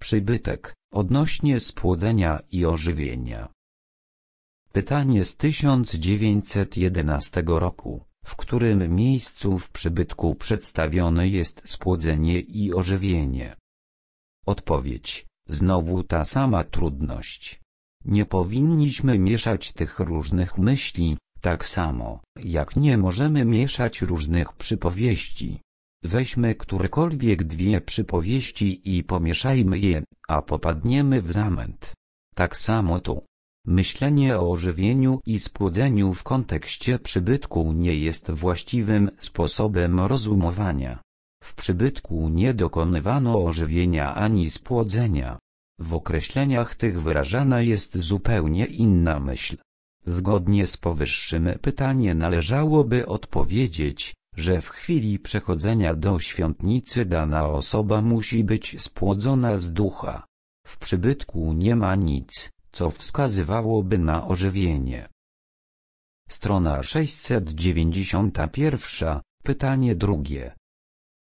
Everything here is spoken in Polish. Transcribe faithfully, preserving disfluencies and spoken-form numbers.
Przybytek, odnośnie spłodzenia i ożywienia. Pytanie z tysiąc dziewięćset jedenastego roku, w którym miejscu w przybytku przedstawione jest spłodzenie i ożywienie? Odpowiedź, znowu ta sama trudność. Nie powinniśmy mieszać tych różnych myśli, tak samo, jak nie możemy mieszać różnych przypowieści. Weźmy którekolwiek dwie przypowieści i pomieszajmy je, a popadniemy w zamęt. Tak samo tu. Myślenie o ożywieniu i spłodzeniu w kontekście przybytku nie jest właściwym sposobem rozumowania. W przybytku nie dokonywano ożywienia ani spłodzenia. W określeniach tych wyrażana jest zupełnie inna myśl. Zgodnie z powyższym pytanie należałoby odpowiedzieć, że w chwili przechodzenia do świątnicy dana osoba musi być spłodzona z ducha. W przybytku nie ma nic, co wskazywałoby na ożywienie. Strona sześćset dziewięćdziesiąta pierwsza, pytanie drugie.